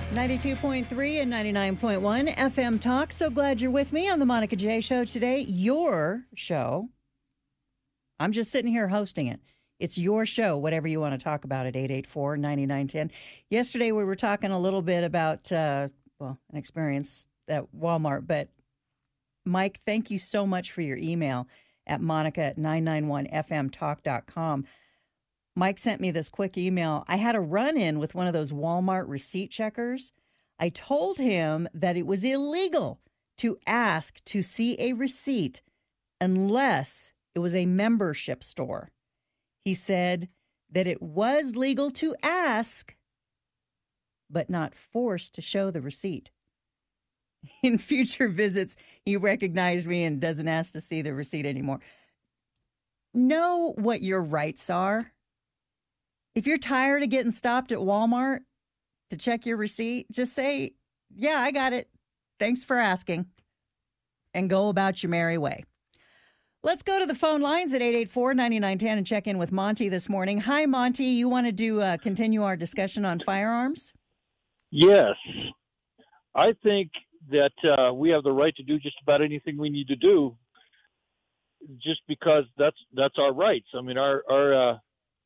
92.3 and 99.1 FM Talk. So glad you're with me on the Monica J Show today. Your show. I'm just sitting here hosting it. It's your show, whatever you want to talk about at 884-9910. Yesterday we were talking a little bit about, an experience at Walmart. But, Mike, thank you so much for your email at monica@991fmtalk.com. Mike sent me this quick email. I had a run-in with one of those Walmart receipt checkers. I told him that it was illegal to ask to see a receipt unless it was a membership store. He said that it was legal to ask, but not forced to show the receipt. In future visits, he recognized me and doesn't ask to see the receipt anymore. Know what your rights are. If you're tired of getting stopped at Walmart to check your receipt, just say, yeah, I got it. Thanks for asking. And go about your merry way. Let's go to the phone lines at 884-9910 and check in with Monty this morning. Hi, Monty. You wanted to continue our discussion on firearms? Yes. I think that we have the right to do just about anything we need to do just because that's our rights. I mean, our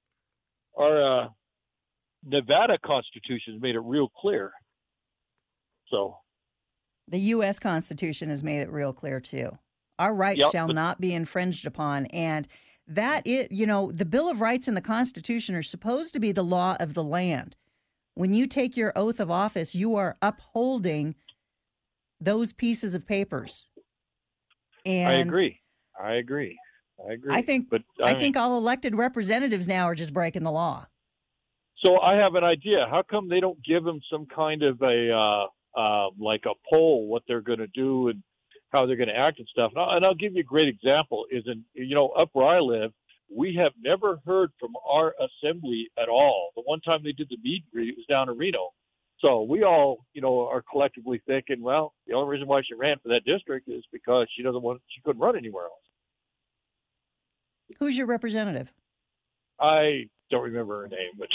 Nevada Constitution has made it real clear. So the U.S. Constitution has made it real clear, too. Our rights shall not be infringed upon. And the Bill of Rights and the Constitution are supposed to be the law of the land. When you take your oath of office, you are upholding those pieces of papers. And I agree. I think all elected representatives now are just breaking the law. So I have an idea. How come they don't give them some kind of a like a poll, what they're going to do and how they're going to act and stuff? And I'll give you a great example. Up where I live, we have never heard from our assembly at all. The one time they did the meet and greet, it was down in Reno. So we all, are collectively thinking, well, the only reason why she ran for that district is because she couldn't run anywhere else. Who's your representative? I don't remember her name, but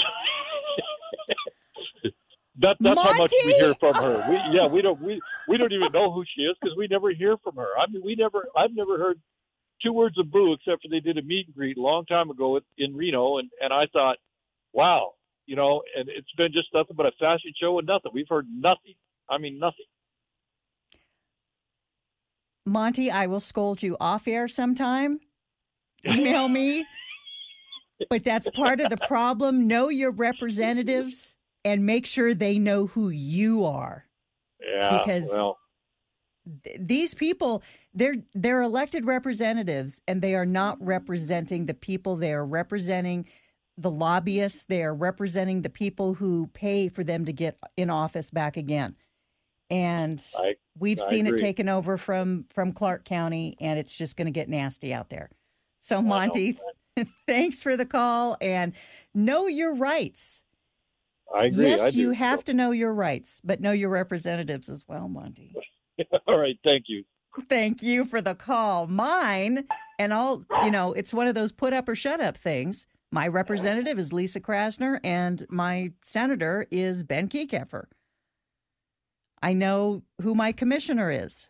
that's Monty? how much we hear from her. We don't even know who she is because we never hear from her. I mean, I've never heard two words of boo except for they did a meet and greet a long time ago in Reno, and I thought, wow, and it's been just nothing but a fashion show and nothing. We've heard nothing. I mean, nothing. Monty, I will scold you off air sometime. Email me. But that's part of the problem. Know your representatives and make sure they know who you are. Yeah, because these people, they're elected representatives, and they are not representing the people. They are representing the lobbyists. They are representing the people who pay for them to get in office back again. And we've seen it taken over from Clark County, and it's just going to get nasty out there. So, Monty, thanks for the call, and know your rights. I agree. Yes, you have to know your rights, but know your representatives as well, Monty. All right. Thank you. Thank you for the call. Mine, and it's one of those put up or shut up things. My representative is Lisa Krasner, and my senator is Ben Kekeffer. I know who my commissioner is.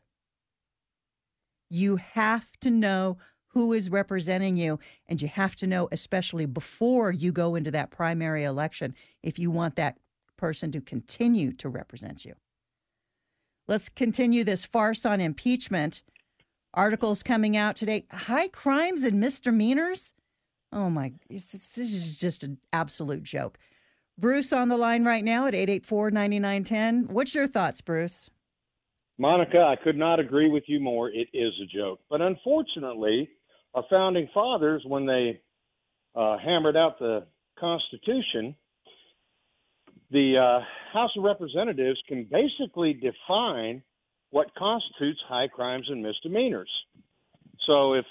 You have to know who is representing you, and you have to know, especially before you go into that primary election, if you want that person to continue to represent you. Let's continue this farce on impeachment. Articles coming out today. High crimes and misdemeanors? Oh, my, this is just an absolute joke. Bruce on the line right now at 884-9910. What's your thoughts, Bruce? Monica, I could not agree with you more. It is a joke. But unfortunately, our founding fathers, when they hammered out the Constitution, the House of Representatives can basically define what constitutes high crimes and misdemeanors. So if,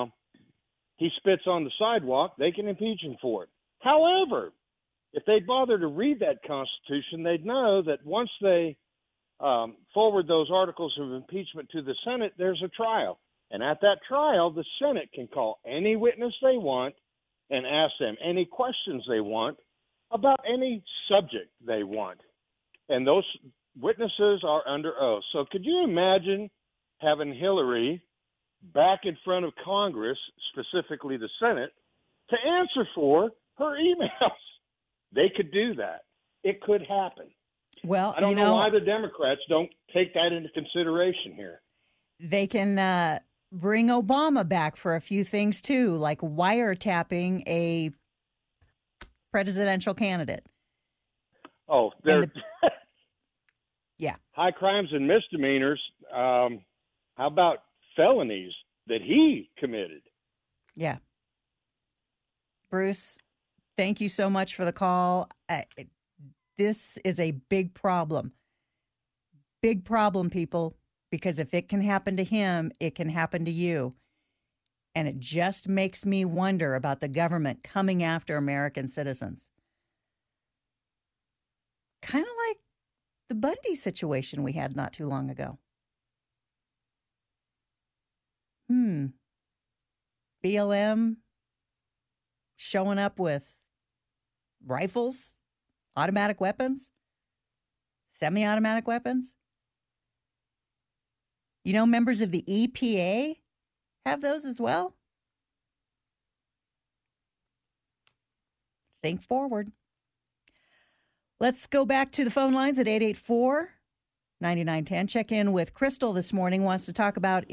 he spits on the sidewalk, they can impeach him for it. However, if they'd bother to read that Constitution, they'd know that once they forward those articles of impeachment to the Senate, there's a trial. And at that trial, the Senate can call any witness they want and ask them any questions they want about any subject they want. and those witnesses are under oath. So could you imagine having Hillary back in front of Congress, specifically the Senate, to answer for her emails? They could do that. It could happen. Well, I don't know why the Democrats don't take that into consideration here. They can bring Obama back for a few things, too, like wiretapping a presidential candidate. Oh, yeah. High crimes and misdemeanors. How about felonies that he committed? Yeah. Bruce, thank you so much for the call. This is a big problem. Big problem, people, because if it can happen to him, it can happen to you. And it just makes me wonder about the government coming after American citizens. Kind of like the Bundy situation we had not too long ago. BLM showing up with rifles, automatic weapons, semi-automatic weapons. You know, members of the EPA have those as well. Think forward. Let's go back to the phone lines at 884-9910. Check in with Crystal this morning. Wants to talk about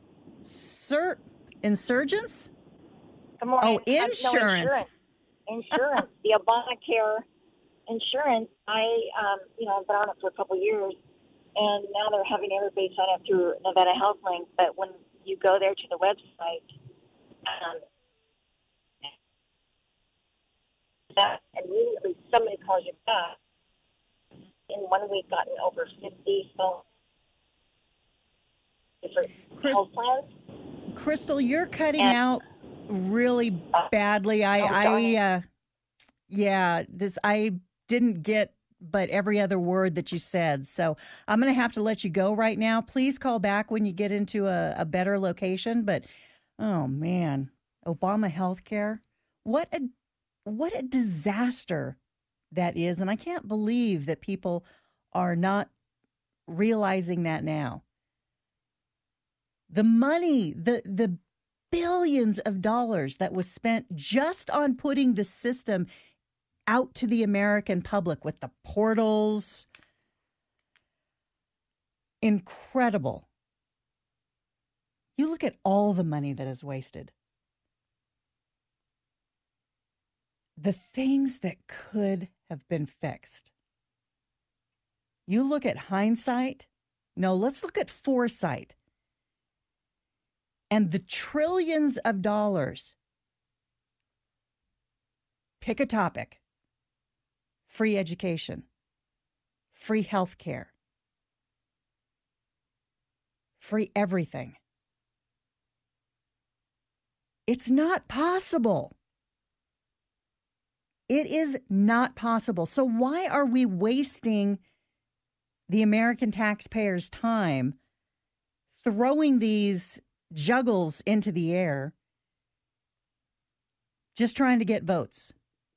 insurgents? Good morning. Oh, insurance. Insurance. The Obamacare insurance. I've been on it for a couple of years, and now they're having everybody sign up through Nevada Health Link. But when you go there to the website, that immediately somebody calls you back. In 1 week, gotten over 50 different health plans. Crystal, you're cutting out really badly. I didn't get but every other word that you said. So I'm going to have to let you go right now. Please call back when you get into a better location. But, oh, man, Obama healthcare, what a disaster that is. And I can't believe that people are not realizing that now. The money, the billions of dollars that was spent just on putting the system out to the American public with the portals. Incredible. You look at all the money that is wasted. The things that could have been fixed. You look at hindsight. No, let's look at foresight. And the trillions of dollars. Pick a topic. Free education. Free health care. Free everything. It's not possible. It is not possible. So why are we wasting the American taxpayers' time throwing these juggles into the air just trying to get votes?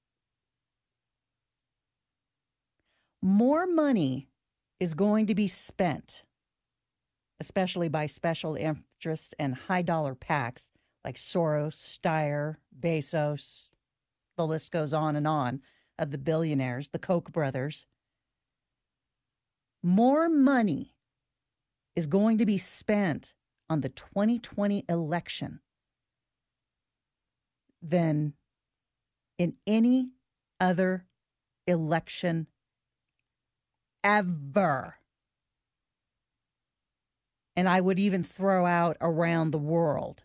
More money is going to be spent, especially by special interests and high-dollar PACs like Soros, Steyer, Bezos, the list goes on, of the billionaires, the Koch brothers. More money is going to be spent on the 2020 election than in any other election ever. And I would even throw out around the world.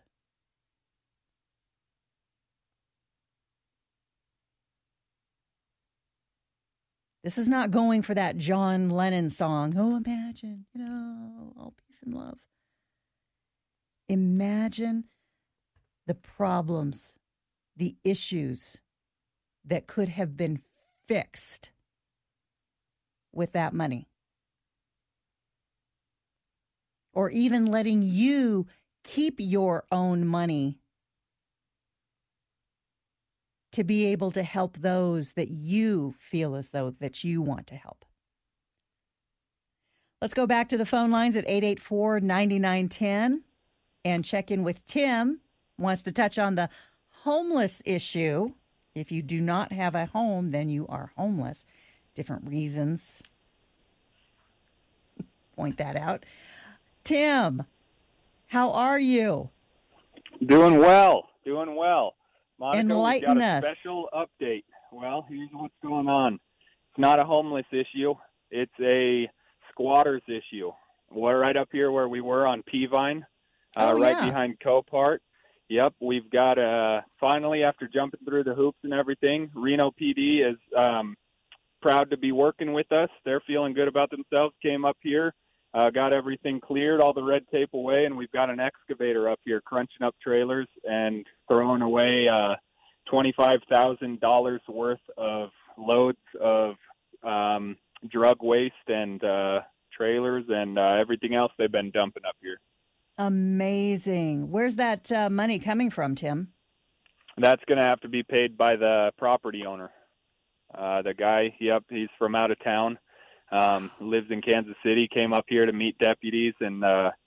This is not going for that John Lennon song. Oh, imagine, all peace and love. Imagine the problems, the issues that could have been fixed with that money. Or even letting you keep your own money to be able to help those that you feel as though that you want to help. Let's go back to the phone lines at 884-9910 and check in with Tim. Wants to touch on the homeless issue. If you do not have a home, then you are homeless. Different reasons. Point that out. Tim, how are you? Doing well. Monica, Enlighten we've got a us. special update. Well, here's what's going on. It's not a homeless issue. It's a squatters issue. We're right up here where we were on Peavine, right behind Copart. Yep, we've got, finally, after jumping through the hoops and everything, Reno PD is proud to be working with us. They're feeling good about themselves, came up here, got everything cleared, all the red tape away, and we've got an excavator up here crunching up trailers and throwing away $25,000 worth of loads of drug waste and trailers and everything else they've been dumping up here. Amazing. Where's that money coming from, Tim? That's going to have to be paid by the property owner. The guy, he's from out of town, lives in Kansas City, came up here to meet deputies, and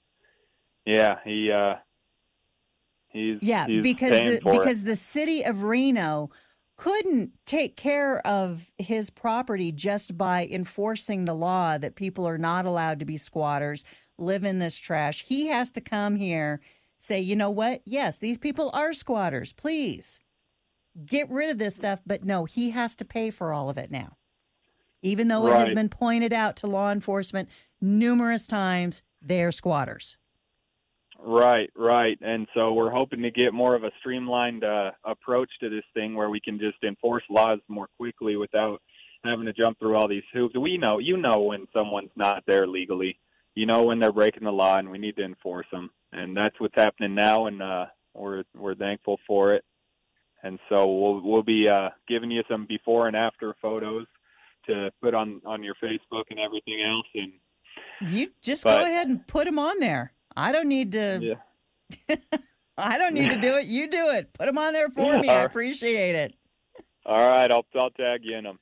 he's because the city of Reno couldn't take care of his property just by enforcing the law that people are not allowed to be squatters, live in this trash. He has to come here, say, you know what? Yes, these people are squatters. Please get rid of this stuff. But no, he has to pay for all of it now. Even though it has been pointed out to law enforcement numerous times, they're squatters. Right. And so we're hoping to get more of a streamlined approach to this thing where we can just enforce laws more quickly without having to jump through all these hoops. You know when someone's not there legally. You know when they're breaking the law, and we need to enforce them. And that's what's happening now, and we're thankful for it. And so we'll be giving you some before and after photos to put on your Facebook and everything else. And you just go ahead and put them on there. I don't need to. Yeah. I don't need to do it. You do it. Put them on there for me. I appreciate it. All right, I'll tag you in them.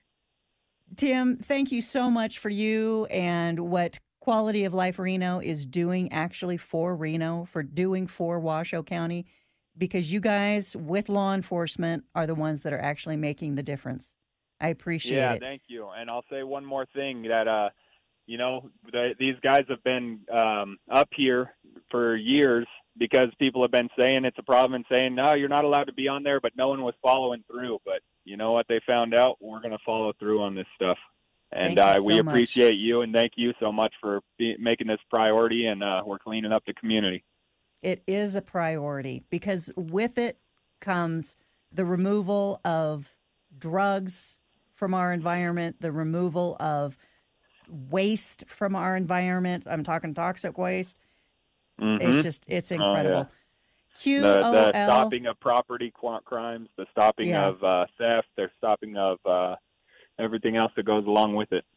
Tim, thank you so much for you and what Quality of Life Reno is doing actually for Reno, for Washoe County, because you guys with law enforcement are the ones that are actually making the difference. I appreciate it. Yeah, thank you. And I'll say one more thing that. These guys have been up here for years because people have been saying it's a problem and saying, no, you're not allowed to be on there, but no one was following through. But you know what they found out? We're going to follow through on this stuff. And we appreciate you, and thank you so much for making this priority, and we're cleaning up the community. It is a priority because with it comes the removal of drugs from our environment, the removal of waste from our environment. I'm talking toxic waste. Mm-hmm. It's incredible. QOL. The stopping of property crimes, the stopping of theft, the stopping of everything else that goes along with it.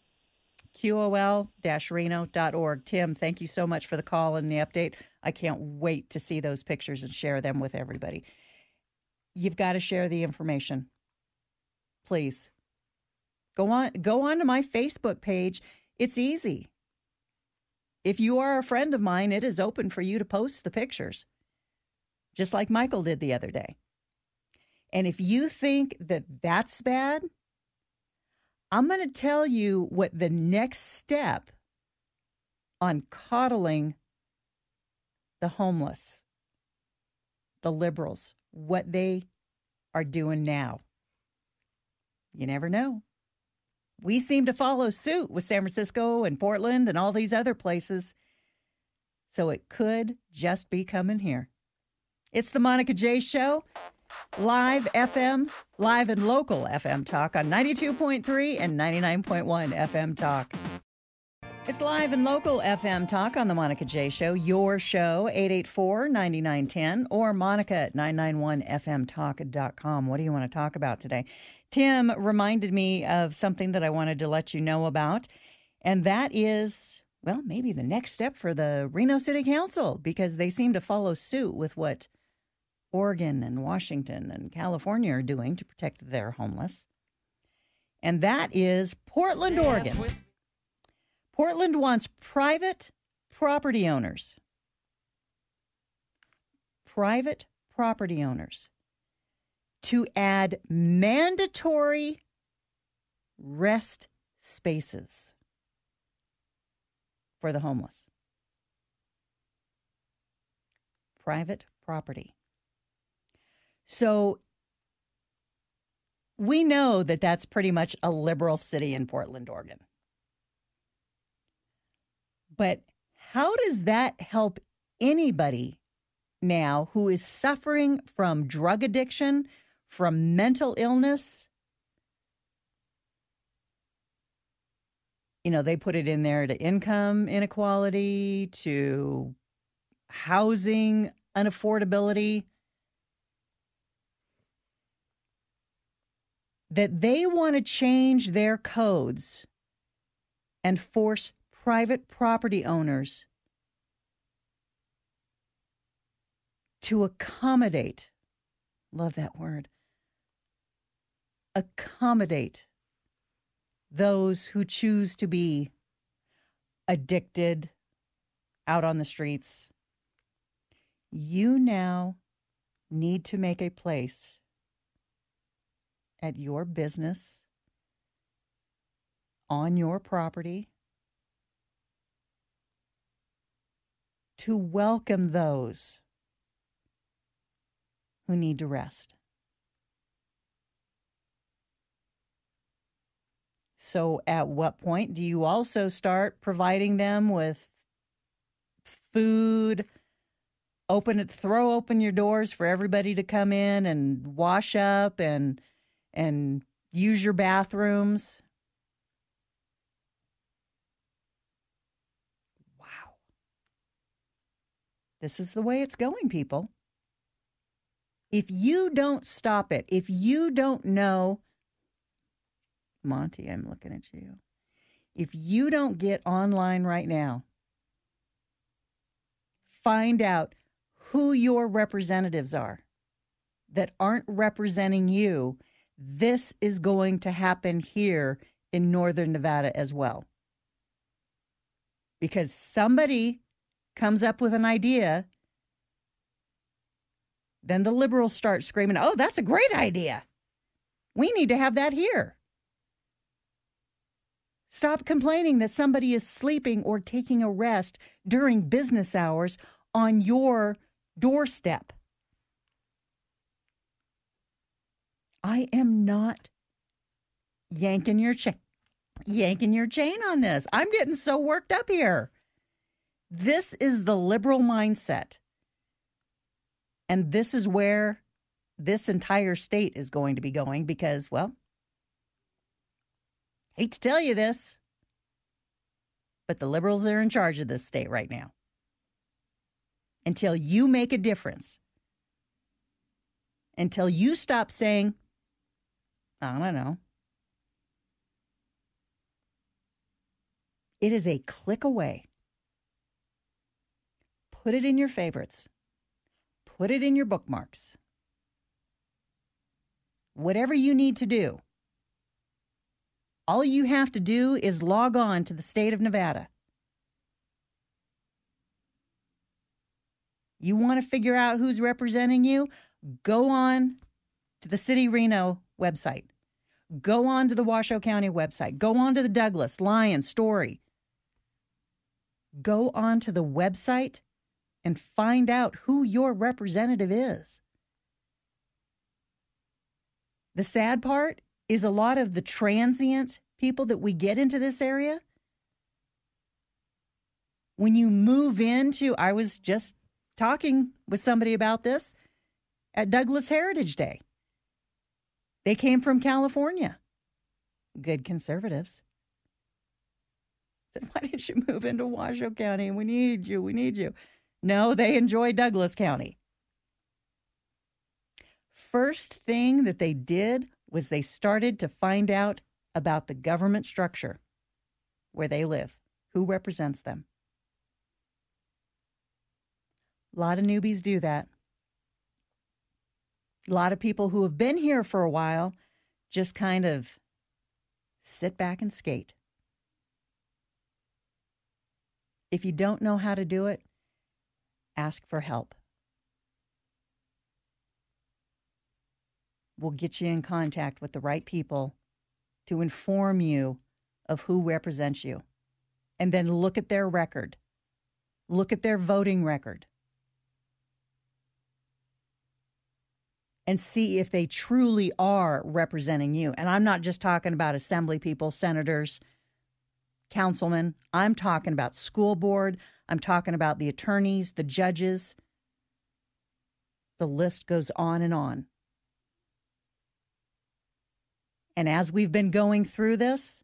QOL-Reno.org. Tim, thank you so much for the call and the update. I can't wait to see those pictures and share them with everybody. You've got to share the information. Please. Go on to my Facebook page. It's easy. If you are a friend of mine, it is open for you to post the pictures, just like Michael did the other day. And if you think that that's bad, I'm going to tell you what the next step on coddling the homeless, the liberals, what they are doing now. You never know. We seem to follow suit with San Francisco and Portland and all these other places. So it could just be coming here. It's the Monica J. Show, live FM, live and local FM talk on 92.3 and 99.1 FM talk. It's live and local FM talk on the Monica J. Show, your show, 884-9910, or Monica at 991fmtalk.com. What do you want to talk about today? Tim reminded me of something that I wanted to let you know about, and that is, well, maybe the next step for the Reno City Council, because they seem to follow suit with what Oregon and Washington and California are doing to protect their homeless. And that is Portland, Oregon. Portland wants private property owners to add mandatory rest spaces for the homeless. Private property. So we know that that's pretty much a liberal city in Portland, Oregon. But how does that help anybody now who is suffering from drug addiction, from mental illness? You know, they put it in there to income inequality, to housing unaffordability, that they want to change their codes and force private property owners to accommodate, love that word, accommodate those who choose to be addicted out on the streets. You now need to make a place at your business, on your property, to welcome those who need to rest. So at what point do you also start providing them with food, throw open your doors for everybody to come in and wash up and use your bathrooms? Wow. This is the way it's going, people. If you don't stop it, if you don't know, Monty, I'm looking at you. If you don't get online right now, find out who your representatives are that aren't representing you. This is going to happen here in Northern Nevada as well. Because somebody comes up with an idea, then the liberals start screaming, oh, that's a great idea. We need to have that here. Stop complaining that somebody is sleeping or taking a rest during business hours on your doorstep. I am not yanking your chain on this. I'm getting so worked up here. This is the liberal mindset. And this is where this entire state is going to be going because, well, hate to tell you this, but the liberals are in charge of this state right now. Until you make a difference. Until you stop saying, I don't know. It is a click away. Put it in your favorites. Put it in your bookmarks. Whatever you need to do. All you have to do is log on to the state of Nevada. You want to figure out who's representing you? Go on to the City Reno website. Go on to the Washoe County website. Go on to the Douglas, Lyon, Story. Go on to the website and find out who your representative is. The sad part is a lot of the transient people that we get into this area. When you move into, I was just talking with somebody about this at Douglas Heritage Day. They came from California. Good conservatives. Said, why didn't you move into Washoe County? We need you. We need you. No, they enjoy Douglas County. First thing that they did was they started to find out about the government structure where they live, who represents them. A lot of newbies do that. A lot of people who have been here for a while just kind of sit back and skate. If you don't know how to do it, ask for help. We'll get you in contact with the right people to inform you of who represents you. And then look at their record. Look at their voting record. And see if they truly are representing you. And I'm not just talking about assembly people, senators, councilmen. I'm talking about school board. I'm talking about the attorneys, the judges. The list goes on and on. And as we've been going through this,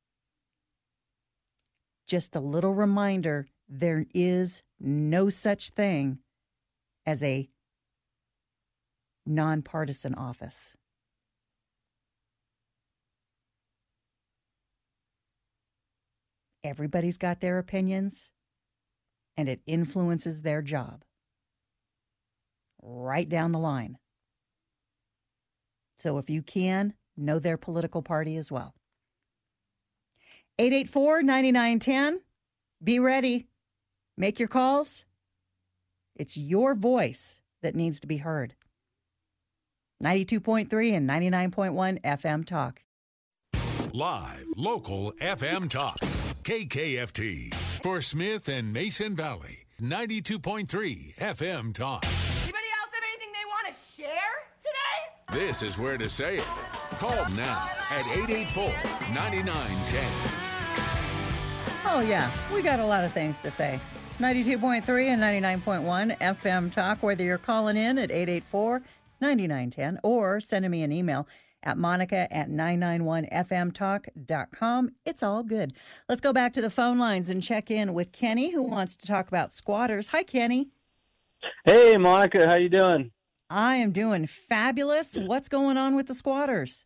just a little reminder, there is no such thing as a nonpartisan office. Everybody's got their opinions, and it influences their job. Right down the line. So if you can, know their political party as well. 884-9910. Be ready. Make your calls. It's your voice that needs to be heard. 92.3 and 99.1 FM Talk. Live, local FM Talk. KKFT. For Smith and Mason Valley. 92.3 FM Talk. Anybody else have anything they want to share today? This is where to say it. Call now at 884-9910. Oh, yeah. We got a lot of things to say. 92.3 and 99.1 FM Talk, whether you're calling in at 884-9910 or sending me an email at monica@991fmtalk.com. It's all good. Let's go back to the phone lines and check in with Kenny, who wants to talk about squatters. Hi, Kenny. Hey, Monica. How you doing? I am doing fabulous. What's going on with the squatters?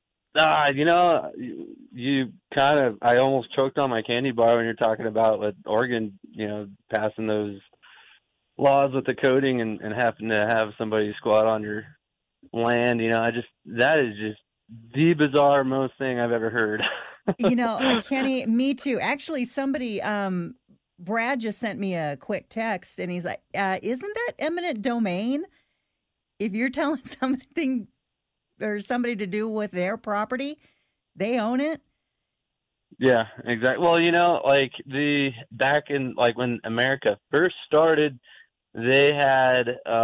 You kind of, I almost choked on my candy bar when you're talking about with Oregon, passing those laws with the coding and having to have somebody squat on your land. That is just the bizarre most thing I've ever heard. Kenny, me too. Actually, somebody, Brad just sent me a quick text and he's like, isn't that eminent domain? If you're telling something or somebody to do with their property, they own it. Yeah, exactly. Well, back in when America first started, they had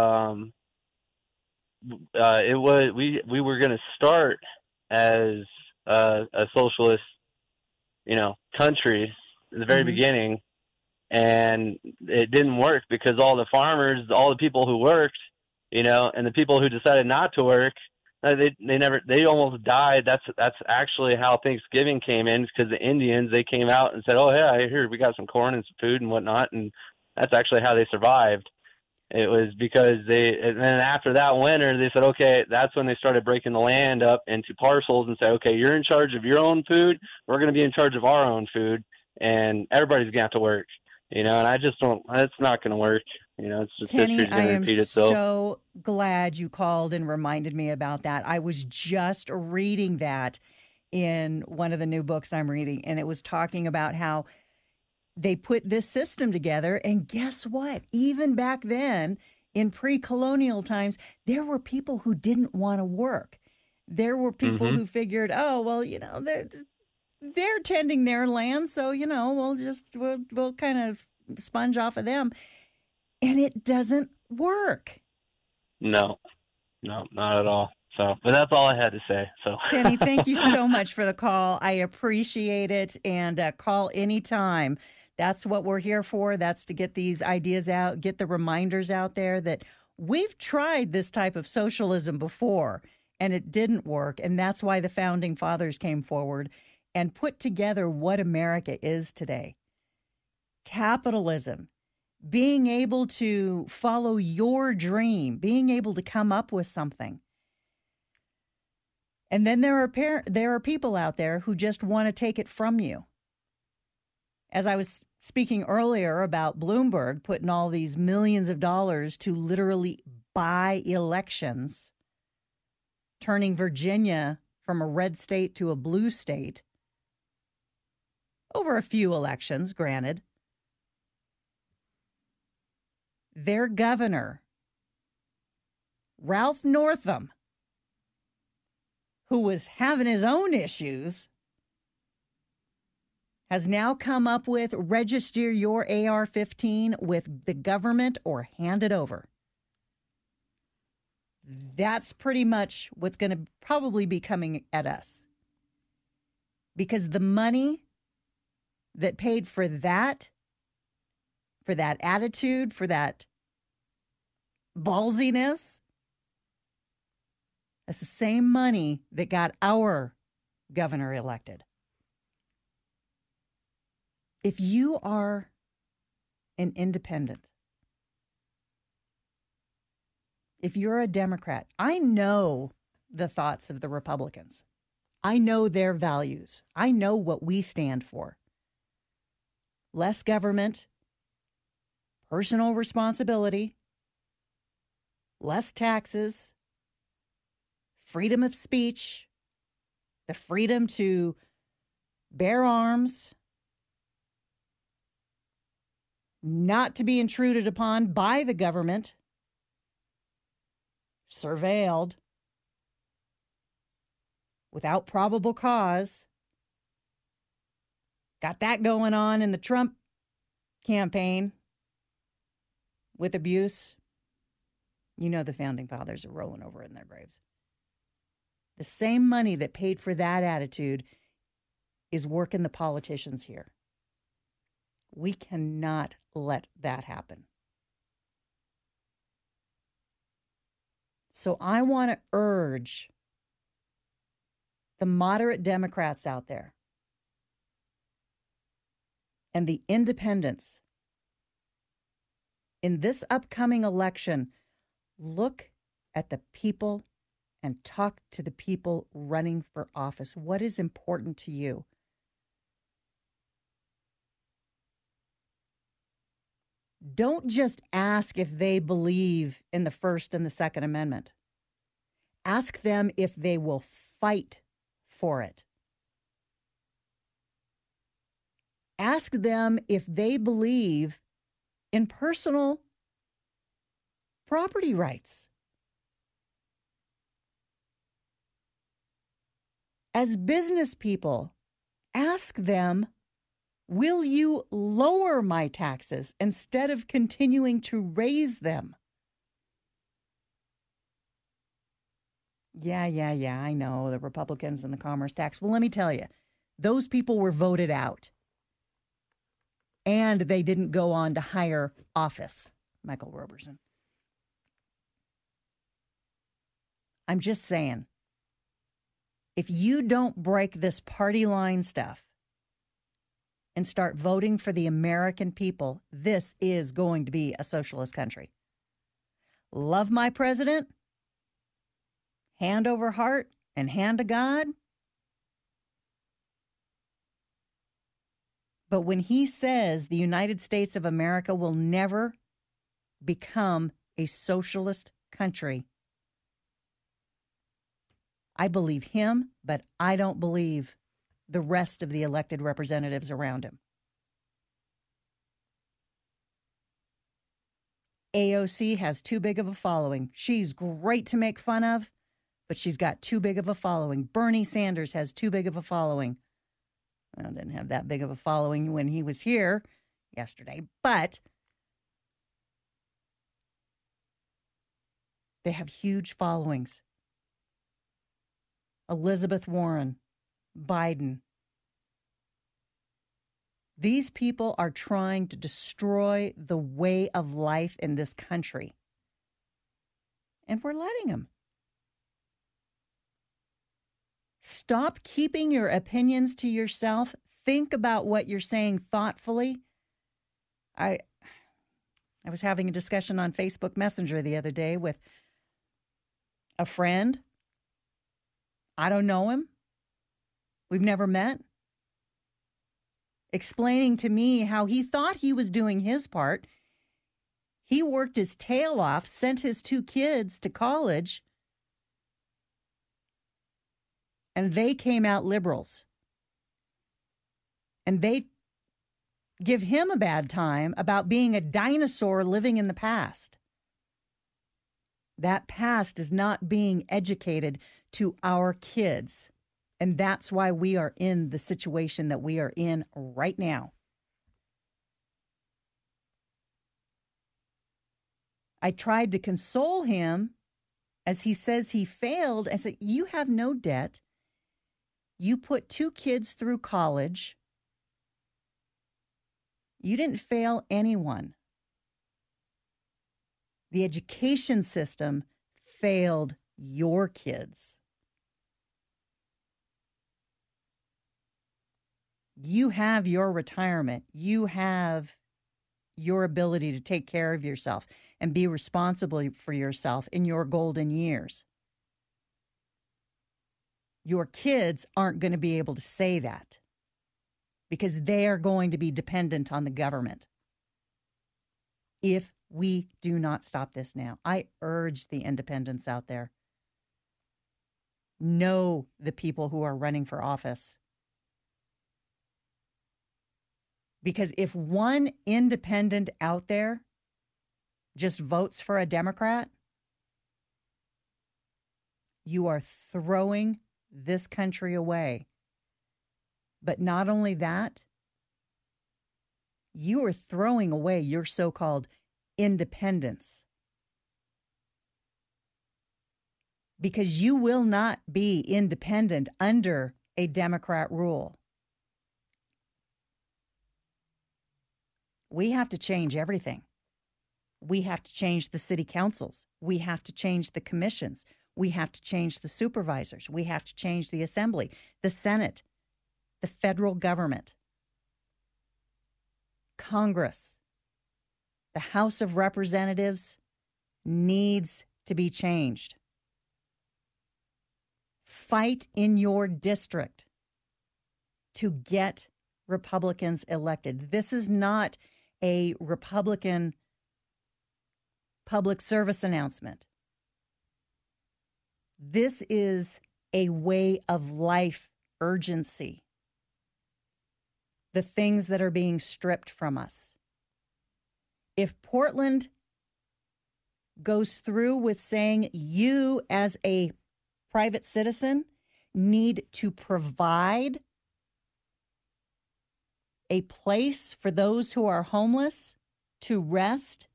we were going to start as a socialist, country at the very beginning, and it didn't work because all the farmers, all the people who worked, and the people who decided not to work, they almost died. That's actually how Thanksgiving came in, because the Indians, they came out and said, "Oh yeah, here we got some corn and some food and whatnot," and that's actually how they survived. It was because and then after that winter, they said, okay, that's when they started breaking the land up into parcels and said, okay, you're in charge of your own food. We're going to be in charge of our own food, and everybody's going to have to work, and I just don't, it's not going to work. It's just Kenny, I am repeat itself. So glad you called and reminded me about that. I was just reading that in one of the new books I'm reading, and it was talking about how they put this system together, and guess what? Even back then, in pre-colonial times, there were people who didn't want to work. There were people who figured, oh, well, they're tending their land, so, we'll kind of sponge off of them. And it doesn't work. No, not at all. So, but that's all I had to say. So, Kenny, thank you so much for the call. I appreciate it, and call anytime. That's what we're here for. That's to get these ideas out, get the reminders out there that we've tried this type of socialism before, and it didn't work. And that's why the founding fathers came forward and put together what America is today. Capitalism, being able to follow your dream, being able to come up with something. And then there are people out there who just want to take it from you. As I was speaking earlier about Bloomberg putting all these millions of dollars to literally buy elections, turning Virginia from a red state to a blue state over a few elections, granted. their governor, Ralph Northam, who was having his own issues, has now come up with register your AR-15 with the government or hand it over. That's pretty much what's going to probably be coming at us. Because the money that paid for that attitude, for that ballsiness, that's the same money that got our governor elected. If you are an independent, if you're a Democrat, I know the thoughts of the Republicans. I know their values. I know what we stand for. Less government, personal responsibility, less taxes, freedom of speech, the freedom to bear arms, not to be intruded upon by the government, surveilled, without probable cause. Got that going on in the Trump campaign with abuse. You know the founding fathers are rolling over in their graves. The same money that paid for that attitude is working the politicians here. We cannot let that happen. So I want to urge the moderate Democrats out there and the independents in this upcoming election, look at the people and talk to the people running for office. What is important to you? Don't just ask if they believe in the First and the Second Amendment. Ask them if they will fight for it. Ask them if they believe in personal property rights. As business people, ask them, will you lower my taxes instead of continuing to raise them? Yeah, I know, the Republicans and the commerce tax. Well, let me tell you, those people were voted out. And they didn't go on to higher office, Michael Roberson. I'm just saying, if you don't break this party line stuff and start voting for the American people, this is going to be a socialist country. Love my president, hand over heart and hand to God. But when he says the United States of America will never become a socialist country, I believe him, but I don't believe the rest of the elected representatives around him. AOC has too big of a following. She's great to make fun of, but she's got too big of a following. Bernie Sanders has too big of a following. Well, didn't have that big of a following when he was here yesterday, but they have huge followings. Elizabeth Warren, Biden. These people are trying to destroy the way of life in this country. And we're letting them. Stop keeping your opinions to yourself. Think about what you're saying thoughtfully. I was having a discussion on Facebook Messenger the other day with a friend. I don't know him. We've never met. Explaining to me how he thought he was doing his part. He worked his tail off, sent his 2 kids to college, and they came out liberals. And they give him a bad time about being a dinosaur living in the past. That past is not being educated to our kids. And that's why we are in the situation that we are in right now. I tried to console him as he says he failed. I said, you have no debt. You put 2 kids through college. You didn't fail anyone. The education system failed your kids. You have your retirement. You have your ability to take care of yourself and be responsible for yourself in your golden years. Your kids aren't going to be able to say that because they are going to be dependent on the government if we do not stop this now. I urge the independents out there. Know the people who are running for office. Because if one independent out there just votes for a Democrat, you are throwing this country away. But not only that, you are throwing away your so-called independence. Because you will not be independent under a Democrat rule. We have to change everything. We have to change the city councils. We have to change the commissions. We have to change the supervisors. We have to change the assembly, the Senate, the federal government, Congress. The House of Representatives needs to be changed. Fight in your district to get Republicans elected. This is not a Republican public service announcement. This is a way of life urgency. The things that are being stripped from us. If Portland goes through with saying you as a private citizen need to provide a place for those who are homeless to rest,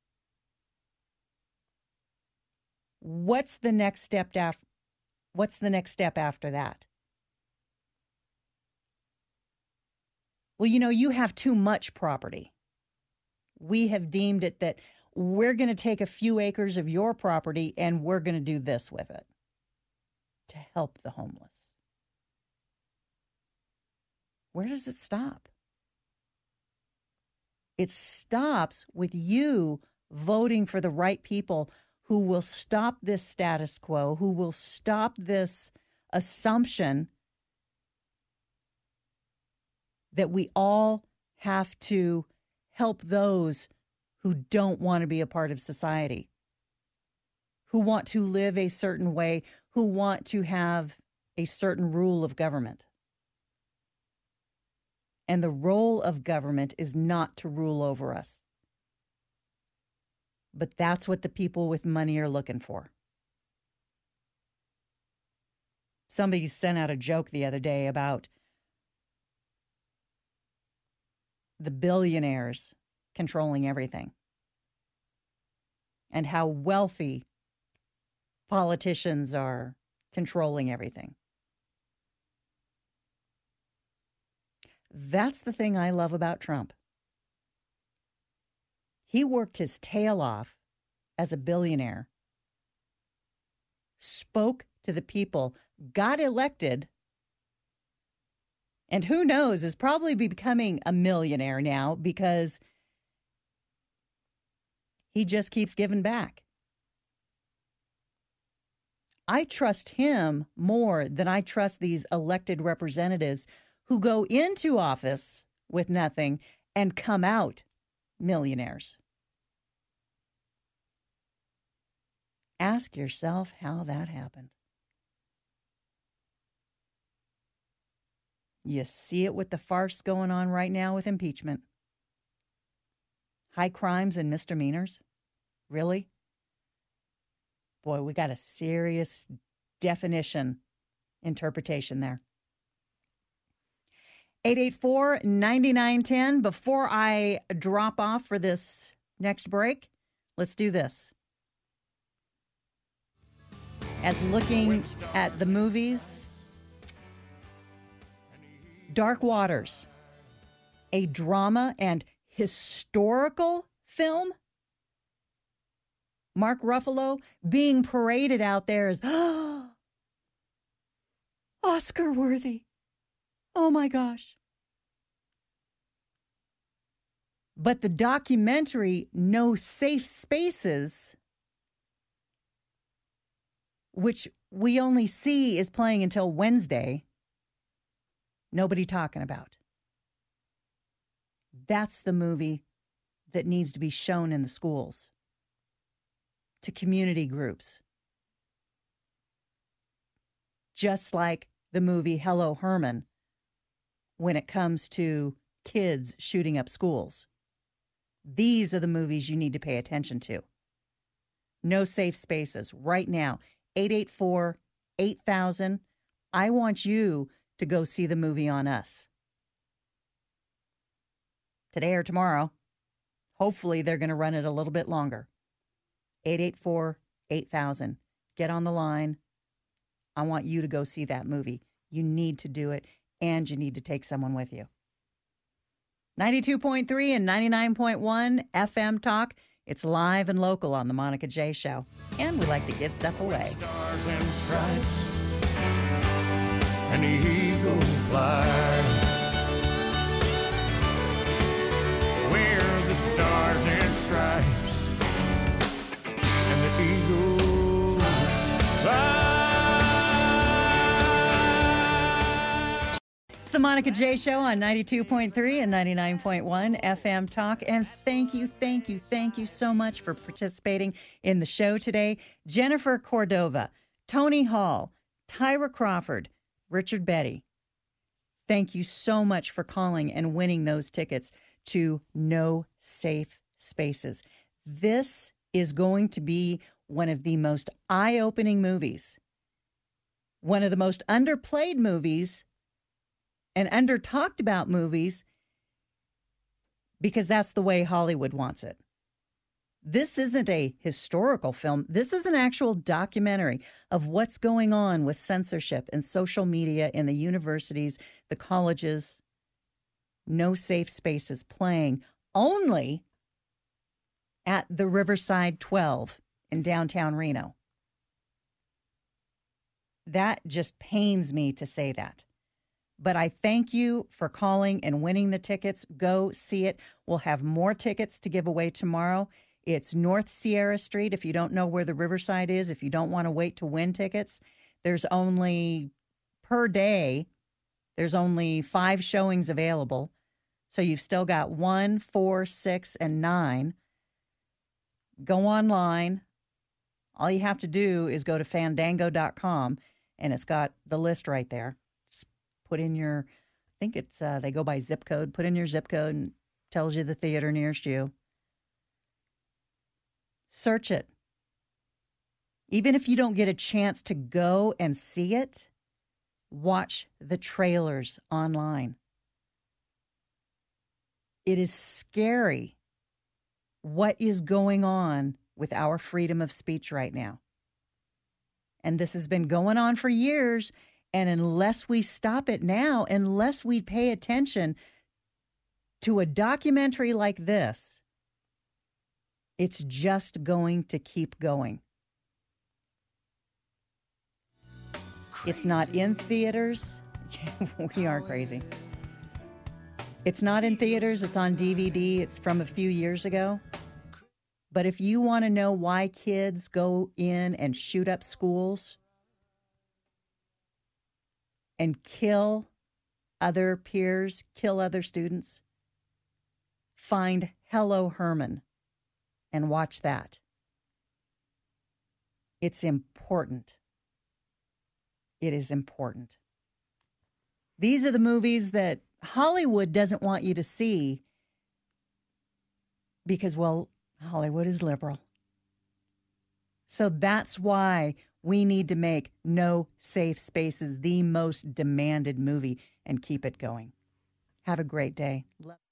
what's the next step after that? Well, you have too much property. We have deemed it that we're going to take a few acres of your property and we're going to do this with it to help the homeless. Where does it stop? It stops with you voting for the right people who will stop this status quo, who will stop this assumption that we all have to help those who don't want to be a part of society, who want to live a certain way, who want to have a certain rule of government. And the role of government is not to rule over us. But that's what the people with money are looking for. Somebody sent out a joke the other day about the billionaires controlling everything and how wealthy politicians are controlling everything. That's the thing I love about Trump. He worked his tail off as a billionaire, spoke to the people, got elected, and who knows, is probably becoming a millionaire now because he just keeps giving back. I trust him more than I trust these elected representatives who go into office with nothing and come out millionaires. Ask yourself how that happened. You see it with the farce going on right now with impeachment. high crimes and misdemeanors? Really? Boy, we got a serious definition interpretation there. 884-9910. Before I drop off for this next break, let's do this. As looking at the movies, Dark Waters, a drama and historical film. Mark Ruffalo being paraded out there as Oscar worthy. Oh my gosh. But the documentary No Safe Spaces, which we only see is playing until Wednesday, nobody talking about. That's the movie that needs to be shown in the schools, to community groups. Just like the movie Hello, Herman, when it comes to kids shooting up schools. These are the movies you need to pay attention to. No Safe Spaces right now. 884-8000. I want you to go see the movie on us. Today or tomorrow. Hopefully they're going to run it a little bit longer. 884-8000. Get on the line. I want you to go see that movie. You need to do it, and you need to take someone with you. 92.3 and 99.1 FM Talk. It's live and local on the Monica J Show. And we like to give stuff away. Stars and stripes, and the eagle fly. We're the stars and stripes, and the eagle fly. It's the Monica J Show on 92.3 and 99.1 FM Talk. And thank you so much for participating in the show today. Jennifer Cordova, Tony Hall, Tyra Crawford, Richard Betty. Thank you so much for calling and winning those tickets to No Safe Spaces. This is going to be one of the most eye-opening movies, one of the most underplayed movies and under-talked about movies, because that's the way Hollywood wants it. This isn't a historical film. This is an actual documentary of what's going on with censorship and social media in the universities, the colleges. No Safe Spaces playing only at the Riverside 12 in downtown Reno. That just pains me to say that. But I thank you for calling and winning the tickets. Go see it. We'll have more tickets to give away tomorrow. It's North Sierra Street. If you don't know where the Riverside is, if you don't want to wait to win tickets, there's only, per day, there's only 5 showings available. So you've still got 1, 4, 6, and 9. Go online. All you have to do is go to fandango.com, and it's got the list right there. Put in your, I think it's, they go by zip code. Put in your zip code and tells you the theater nearest you. Search it. Even if you don't get a chance to go and see it, watch the trailers online. It is scary what is going on with our freedom of speech right now. And this has been going on for years. And unless we stop it now, unless we pay attention to a documentary like this, it's just going to keep going. Crazy. It's not in theaters. We are crazy. It's not in theaters. It's on DVD. It's from a few years ago. But if you want to know why kids go in and shoot up schools and kill other peers, kill other students, find Hello, Herman and watch that. It's important. It is important. These are the movies that Hollywood doesn't want you to see because, well, Hollywood is liberal. So that's why we need to make No Safe Spaces the most demanded movie and keep it going. Have a great day.